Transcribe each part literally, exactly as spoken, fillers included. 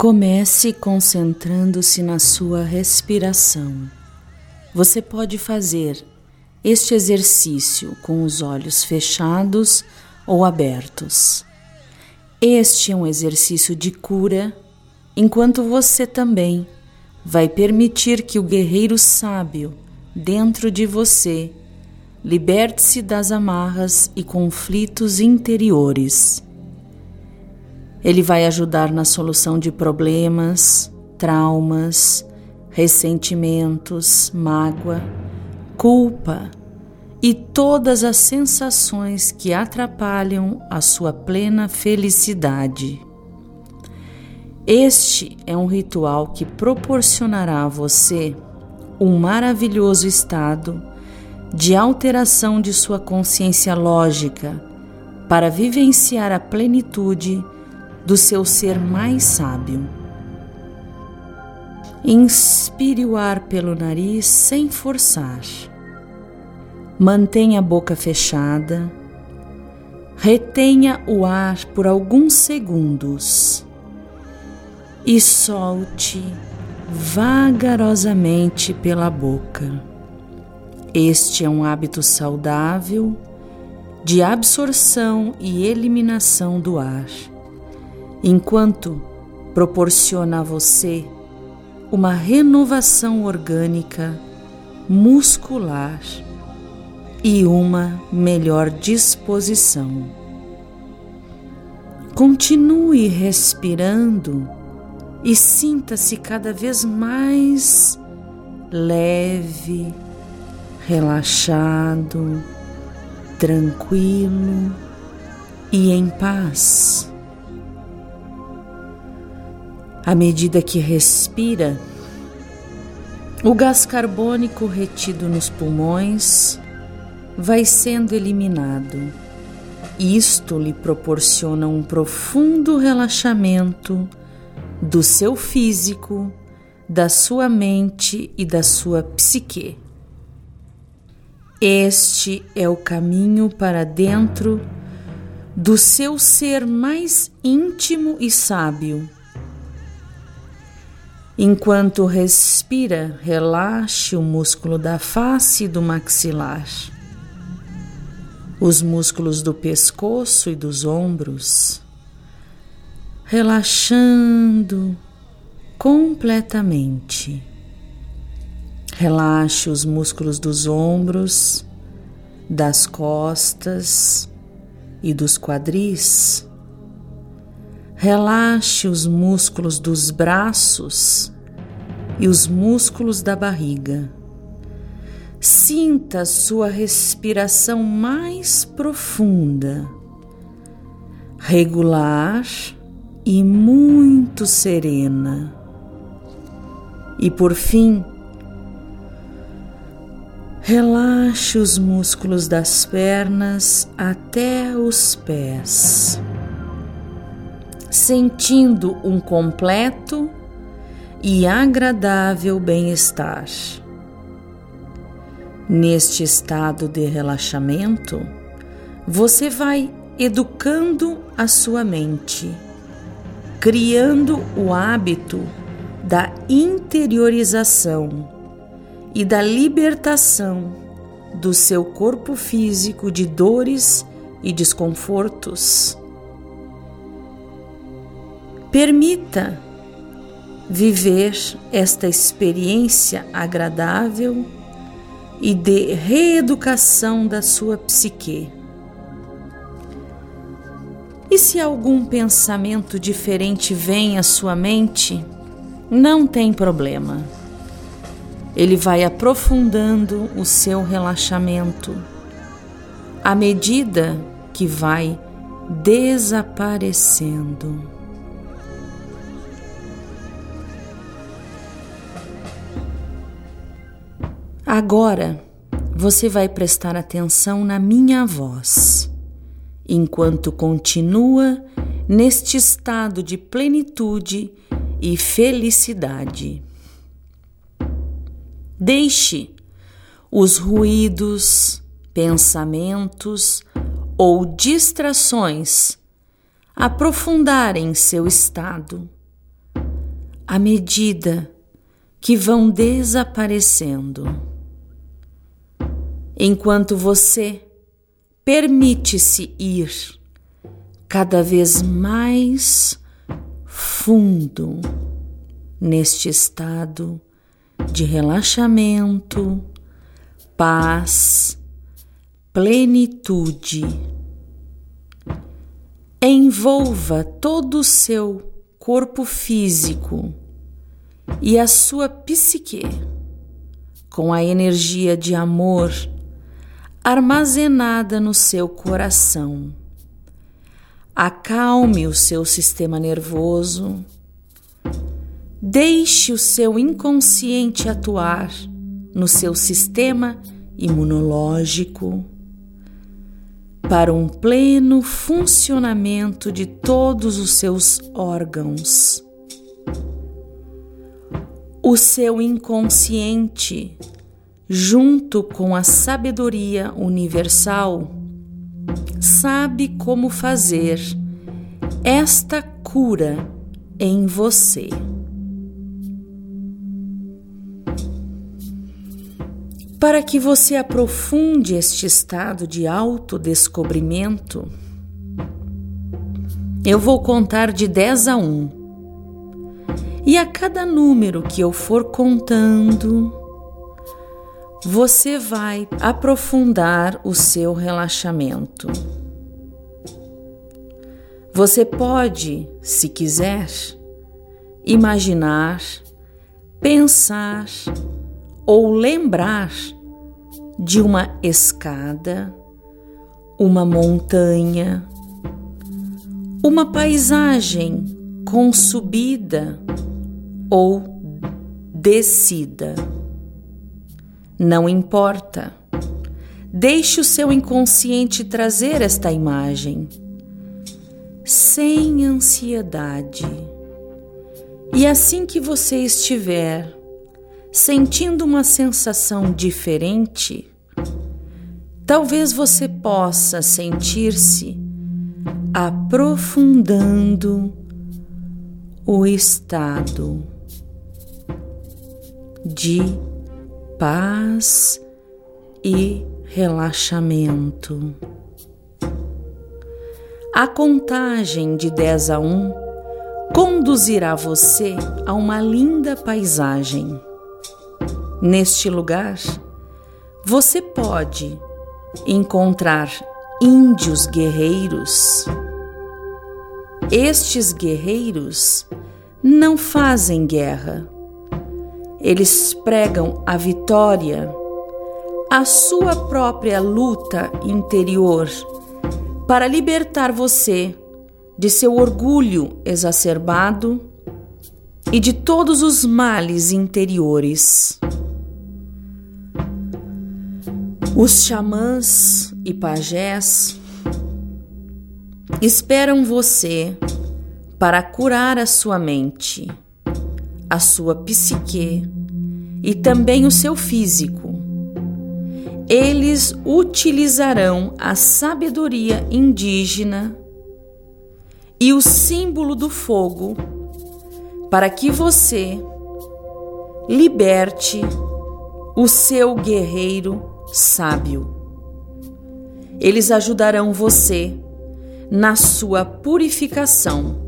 Comece concentrando-se na sua respiração. Você pode fazer este exercício com os olhos fechados ou abertos. Este é um exercício de cura, enquanto você também vai permitir que o guerreiro sábio dentro de você liberte-se das amarras e conflitos interiores. Ele vai ajudar na solução de problemas, traumas, ressentimentos, mágoa, culpa e todas as sensações que atrapalham a sua plena felicidade. Este é um ritual que proporcionará a você um maravilhoso estado de alteração de sua consciência lógica para vivenciar a plenitude do seu ser mais sábio. Inspire o ar pelo nariz sem forçar. Mantenha a boca fechada. Retenha o ar por alguns segundos e solte vagarosamente pela boca. Este é um hábito saudável de absorção e eliminação do ar, enquanto proporciona a você uma renovação orgânica, muscular e uma melhor disposição. Continue respirando e sinta-se cada vez mais leve, relaxado, tranquilo e em paz. À medida que respira, o gás carbônico retido nos pulmões vai sendo eliminado. Isto lhe proporciona um profundo relaxamento do seu físico, da sua mente e da sua psique. Este é o caminho para dentro do seu ser mais íntimo e sábio. Enquanto respira, relaxe o músculo da face e do maxilar, os músculos do pescoço e dos ombros, relaxando completamente. Relaxe os músculos dos ombros, das costas e dos quadris. Relaxe os músculos dos braços e os músculos da barriga. Sinta sua respiração mais profunda, regular e muito serena. E por fim, relaxe os músculos das pernas até os pés, sentindo um completo e agradável bem-estar. Neste estado de relaxamento, você vai educando a sua mente, criando o hábito da interiorização e da libertação do seu corpo físico de dores e desconfortos. Permita viver esta experiência agradável e de reeducação da sua psique. E se algum pensamento diferente vem à sua mente, não tem problema. Ele vai aprofundando o seu relaxamento à medida que vai desaparecendo. Agora você vai prestar atenção na minha voz, enquanto continua neste estado de plenitude e felicidade. Deixe os ruídos, pensamentos ou distrações aprofundarem seu estado, à medida que vão desaparecendo. Enquanto você permite-se ir cada vez mais fundo neste estado de relaxamento, paz, plenitude. Envolva todo o seu corpo físico e a sua psique com a energia de amor armazenada no seu coração. Acalme o seu sistema nervoso. Deixe o seu inconsciente atuar no seu sistema imunológico para um pleno funcionamento de todos os seus órgãos. O seu inconsciente, junto com a sabedoria universal, sabe como fazer esta cura em você. Para que você aprofunde este estado de autodescobrimento, eu vou contar de dez a um. E a cada número que eu for contando, você vai aprofundar o seu relaxamento. Você pode, se quiser, imaginar, pensar ou lembrar de uma escada, uma montanha, uma paisagem com subida ou descida. Não importa. Deixe o seu inconsciente trazer esta imagem, sem ansiedade. E assim que você estiver sentindo uma sensação diferente, talvez você possa sentir-se aprofundando o estado de paz e relaxamento. A contagem de dez a um conduzirá você a uma linda paisagem. Neste lugar, você pode encontrar índios guerreiros. Estes guerreiros não fazem guerra. Eles pregam a vitória, a sua própria luta interior para libertar você de seu orgulho exacerbado e de todos os males interiores. Os xamãs e pajés esperam você para curar a sua mente, a sua psique e também o seu físico. Eles utilizarão a sabedoria indígena e o símbolo do fogo para que você liberte o seu guerreiro sábio. Eles ajudarão você na sua purificação.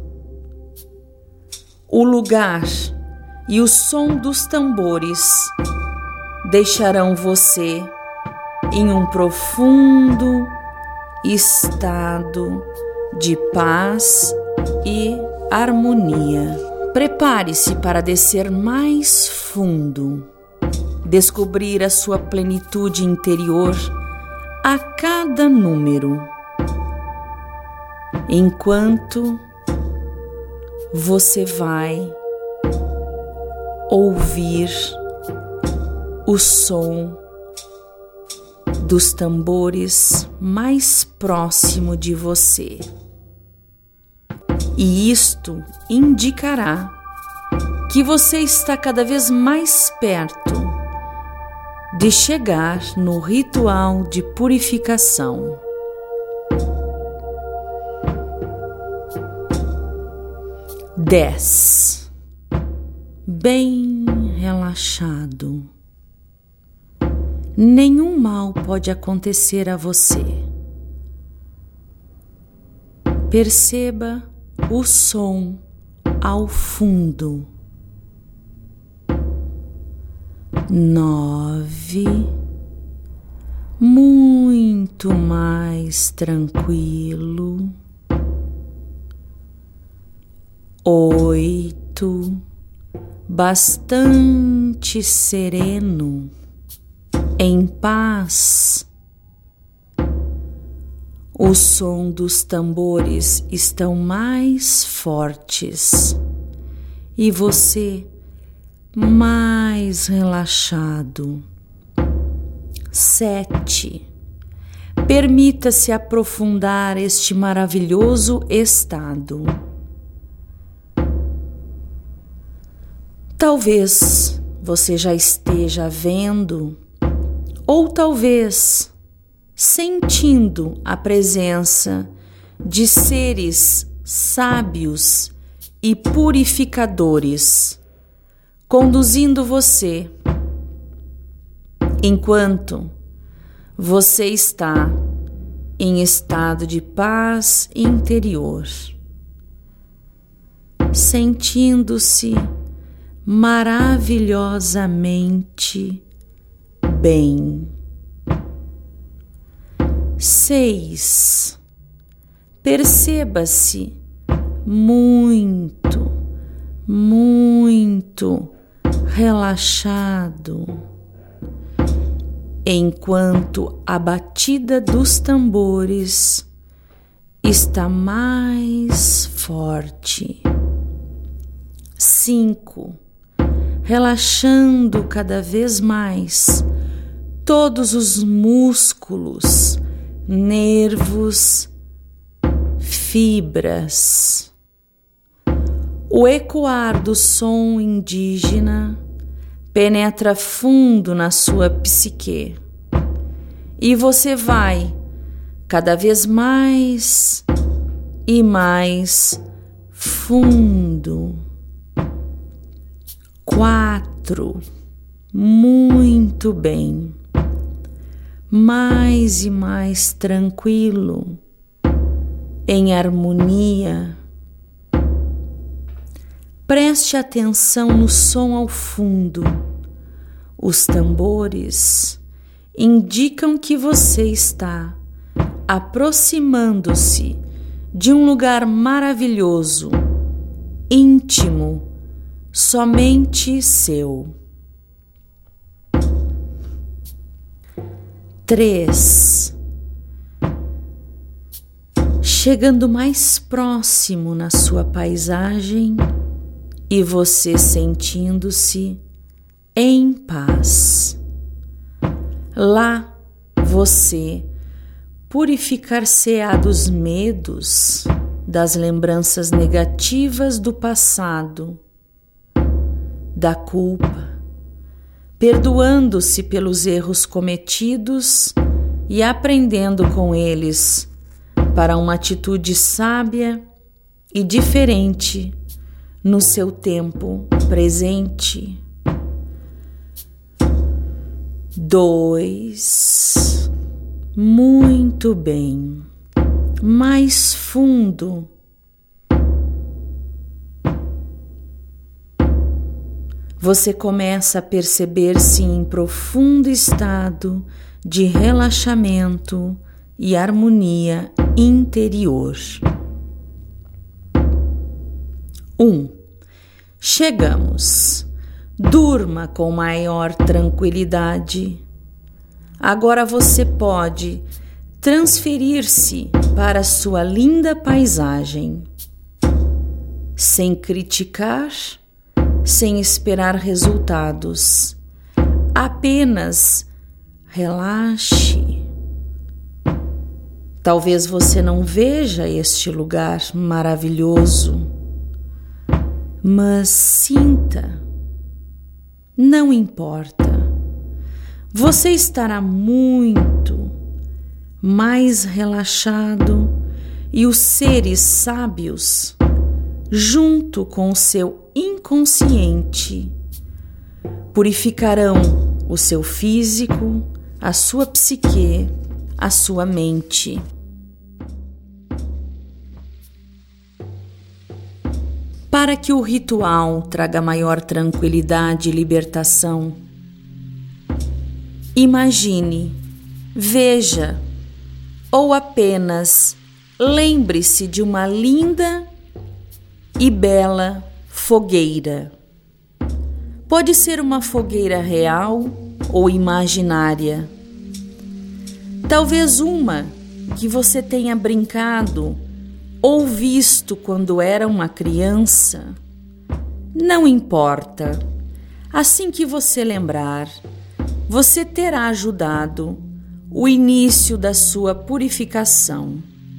O lugar e o som dos tambores deixarão você em um profundo estado de paz e harmonia. Prepare-se para descer mais fundo, descobrir a sua plenitude interior a cada número, enquanto você vai ouvir o som dos tambores mais próximo de você. E isto indicará que você está cada vez mais perto de chegar no ritual de purificação. Dez, bem relaxado. Nenhum mal pode acontecer a você. Perceba o som ao fundo. Nove, muito mais tranquilo. Oito, bastante sereno, em paz. O som dos tambores estão mais fortes e você mais relaxado. Sete. Permita-se aprofundar este maravilhoso estado. Talvez você já esteja vendo, ou talvez sentindo a presença de seres sábios e purificadores, conduzindo você, enquanto você está em estado de paz interior, sentindo-se maravilhosamente bem. Seis. Perceba-se muito, muito relaxado, enquanto a batida dos tambores está mais forte. Cinco. Relaxando cada vez mais todos os músculos, nervos, fibras. O ecoar do som indígena penetra fundo na sua psique e você vai cada vez mais e mais fundo. Quatro. Muito bem. Mais e mais tranquilo, em harmonia. Preste atenção no som ao fundo. Os tambores indicam que você está aproximando-se de um lugar maravilhoso, íntimo, somente seu. Três. Chegando mais próximo na sua paisagem e você sentindo-se em paz. Lá você purificar-se-á dos medos, das lembranças negativas do passado, da culpa, perdoando-se pelos erros cometidos e aprendendo com eles para uma atitude sábia e diferente no seu tempo presente. Dois. Muito bem. Mais fundo. Você começa a perceber-se em profundo estado de relaxamento e harmonia interior. Um. Chegamos. Durma com maior tranquilidade. Agora você pode transferir-se para a sua linda paisagem, sem criticar, sem esperar resultados. Apenas relaxe. Talvez você não veja este lugar maravilhoso, mas sinta. Não importa. Você estará muito mais relaxado e os seres sábios junto com o seu inconsciente, purificarão o seu físico, a sua psique, a sua mente. Para que o ritual traga maior tranquilidade e libertação, imagine, veja ou apenas lembre-se de uma linda e bela fogueira. Pode ser uma fogueira real ou imaginária. Talvez uma que você tenha brincado ou visto quando era uma criança. Não importa. Assim que você lembrar, você terá ajudado o início da sua purificação.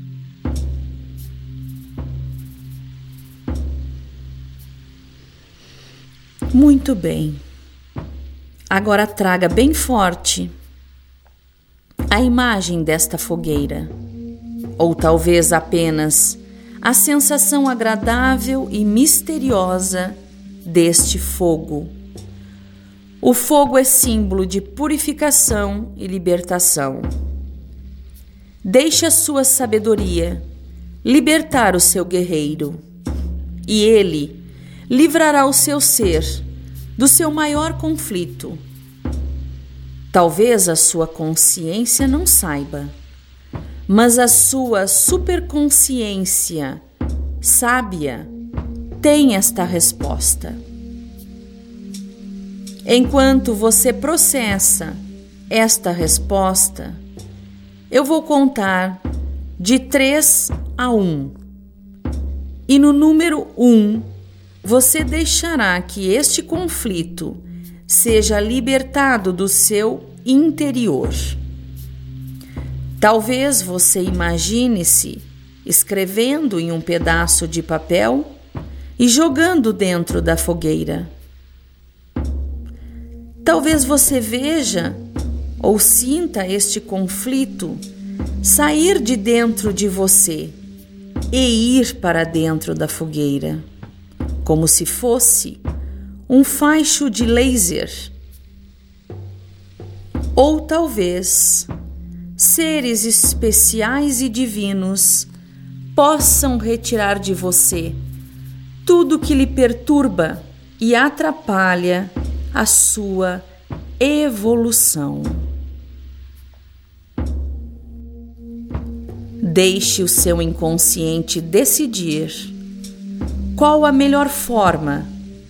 Muito bem. Agora traga bem forte a imagem desta fogueira, ou talvez apenas a sensação agradável e misteriosa deste fogo. O fogo é símbolo de purificação e libertação. Deixe a sua sabedoria libertar o seu guerreiro, e ele livrará o seu ser do seu maior conflito. Talvez a sua consciência não saiba, mas a sua superconsciência sábia tem esta resposta. Enquanto você processa esta resposta, eu vou contar de três a um. E no número um, você deixará que este conflito seja libertado do seu interior. Talvez você imagine-se escrevendo em um pedaço de papel e jogando dentro da fogueira. Talvez você veja ou sinta este conflito sair de dentro de você e ir para dentro da fogueira, como se fosse um facho de laser. Ou talvez seres especiais e divinos possam retirar de você tudo que lhe perturba e atrapalha a sua evolução. Deixe o seu inconsciente decidir qual a melhor forma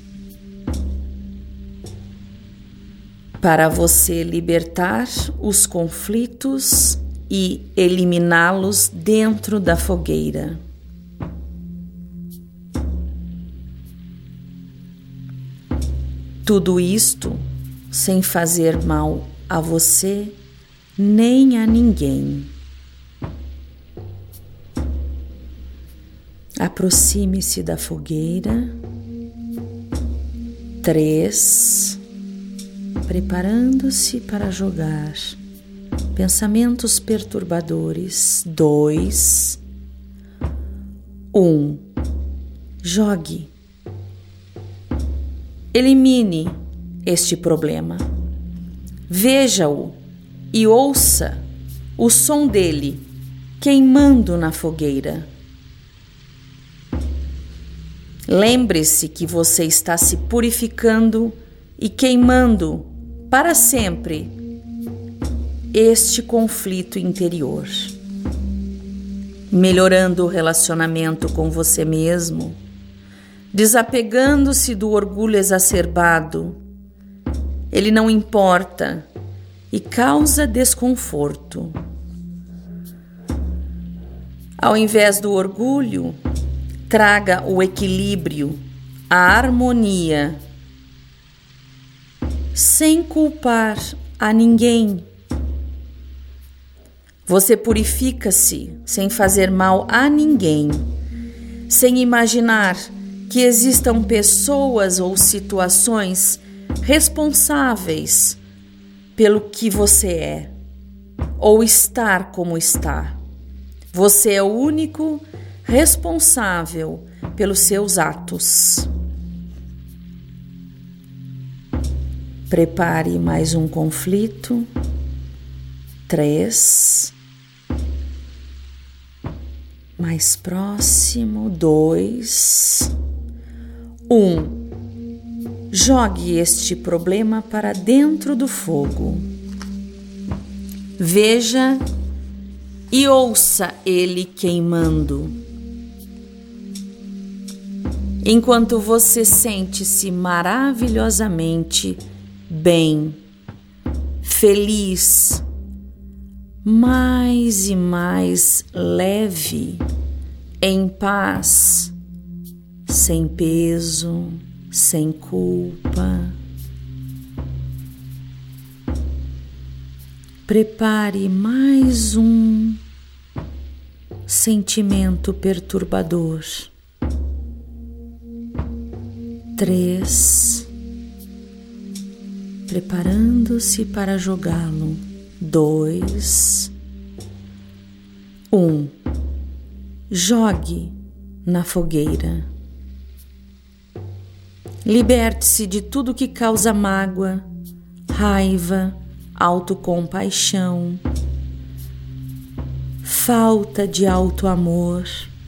para você libertar os conflitos e eliminá-los dentro da fogueira. Tudo isto sem fazer mal a você nem a ninguém. Aproxime-se da fogueira. Três. Preparando-se para jogar pensamentos perturbadores. Dois. Um. Jogue. Elimine este problema. Veja-o e ouça o som dele queimando na fogueira. Lembre-se que você está se purificando e queimando para sempre este conflito interior, melhorando o relacionamento com você mesmo, desapegando-se do orgulho exacerbado. Ele não importa e causa desconforto. Ao invés do orgulho, traga o equilíbrio, a harmonia, sem culpar a ninguém. Você purifica-se sem fazer mal a ninguém, sem imaginar que existam pessoas ou situações responsáveis pelo que você é ou estar como está. Você é o único responsável pelos seus atos. Prepare mais um conflito. Três. Mais próximo. Dois. Um. Jogue este problema para dentro do fogo. Veja e ouça ele queimando. Enquanto você sente-se maravilhosamente bem, feliz, mais e mais leve, em paz, sem peso, sem culpa. Prepare mais um sentimento perturbador. Três. Preparando-se para jogá-lo. Dois. Um. Jogue na fogueira. Liberte-se de tudo que causa mágoa, raiva, autocompaixão, falta de autoamor.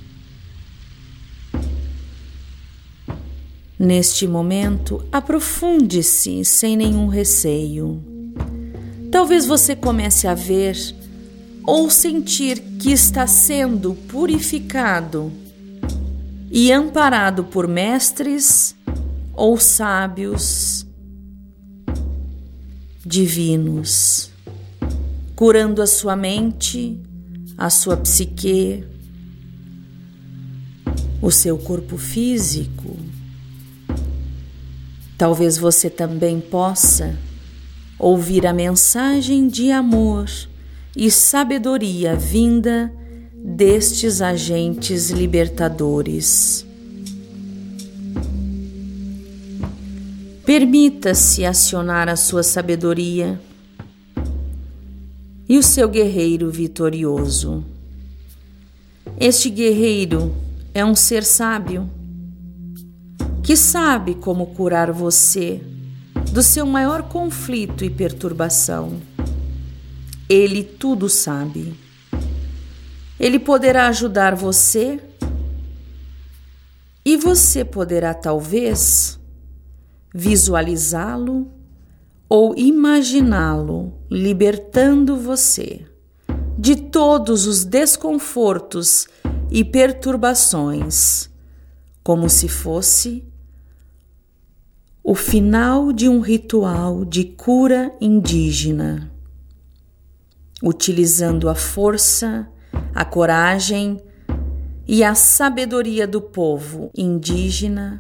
Neste momento, aprofunde-se sem nenhum receio. Talvez você comece a ver ou sentir que está sendo purificado e amparado por mestres ou sábios divinos, curando a sua mente, a sua psique, o seu corpo físico. Talvez você também possa ouvir a mensagem de amor e sabedoria vinda destes agentes libertadores. Permita-se acionar a sua sabedoria e o seu guerreiro vitorioso. Este guerreiro é um ser sábio que sabe como curar você do seu maior conflito e perturbação. Ele tudo sabe. Ele poderá ajudar você e você poderá talvez visualizá-lo ou imaginá-lo libertando você de todos os desconfortos e perturbações, como se fosse o final de um ritual de cura indígena, utilizando a força, a coragem e a sabedoria do povo indígena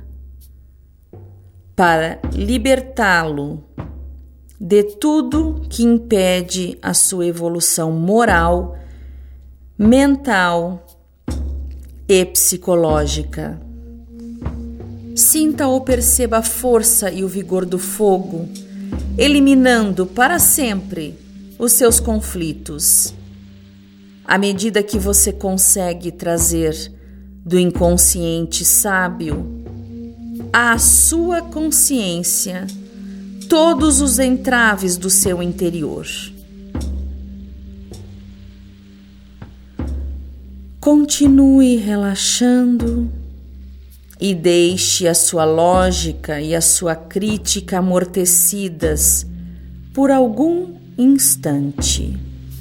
para libertá-lo de tudo que impede a sua evolução moral, mental e psicológica. Sinta ou perceba a força e o vigor do fogo, eliminando para sempre os seus conflitos. À medida que você consegue trazer do inconsciente sábio à sua consciência todos os entraves do seu interior. Continue relaxando e deixe a sua lógica e a sua crítica amortecidas por algum instante.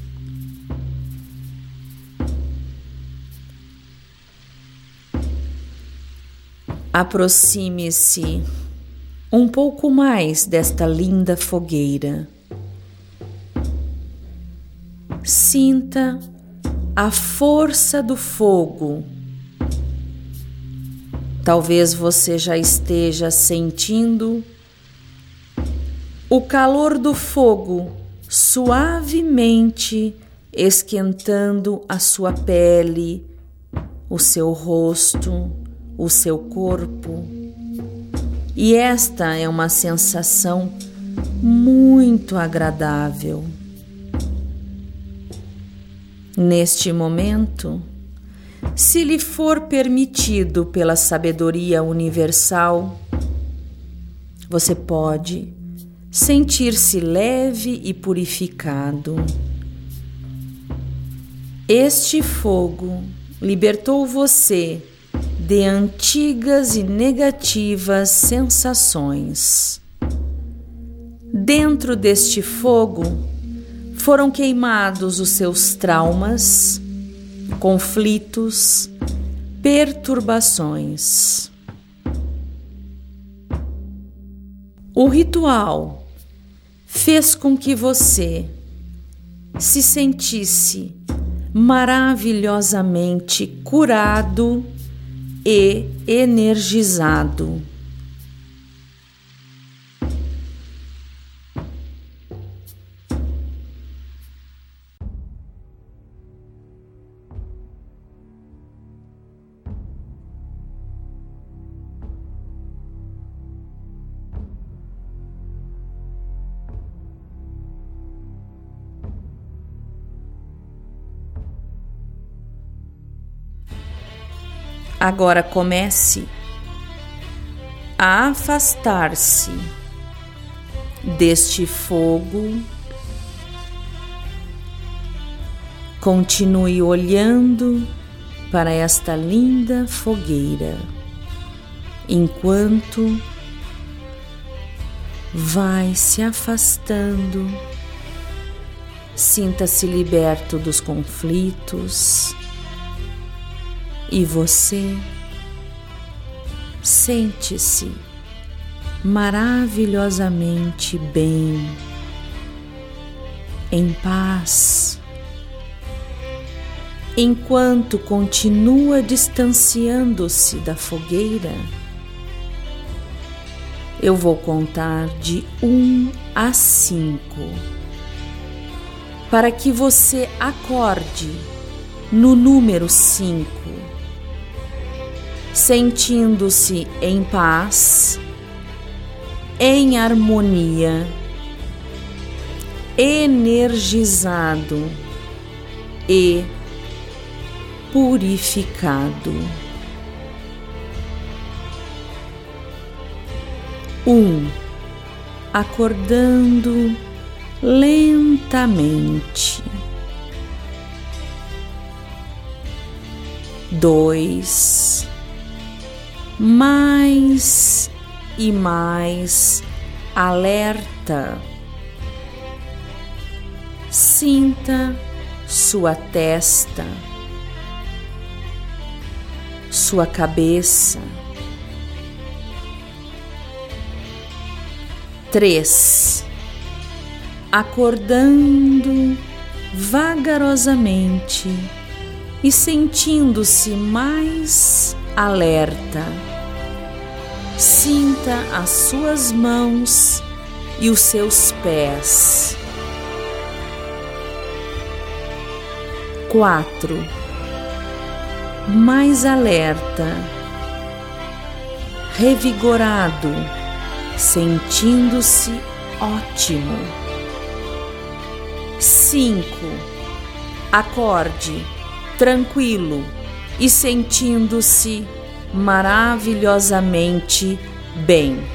Aproxime-se um pouco mais desta linda fogueira. Sinta a força do fogo. Talvez você já esteja sentindo o calor do fogo suavemente esquentando a sua pele, o seu rosto, o seu corpo. E esta é uma sensação muito agradável. Neste momento, Se lhe for permitido pela sabedoria universal, você pode sentir-se leve e purificado. Este fogo libertou você de antigas e negativas sensações. Dentro deste fogo foram queimados os seus traumas, conflitos, perturbações. O ritual fez com que você se sentisse maravilhosamente curado e energizado. Agora comece a afastar-se deste fogo. Continue olhando para esta linda fogueira, enquanto vai se afastando. Sinta-se liberto dos conflitos. E você sente-se maravilhosamente bem, em paz, enquanto continua distanciando-se da fogueira. Eu vou contar de um a cinco, para que você acorde no número cinco. Sentindo-se em paz, em harmonia, energizado e purificado. Um, acordando lentamente. Dois, mais e mais alerta. Sinta sua testa, sua cabeça. Três, acordando vagarosamente e sentindo-se mais alerta. Sinta as suas mãos e os seus pés. Quatro, mais alerta, revigorado, sentindo-se ótimo. Cinco, acorde tranquilo e sentindo-se maravilhosamente bem.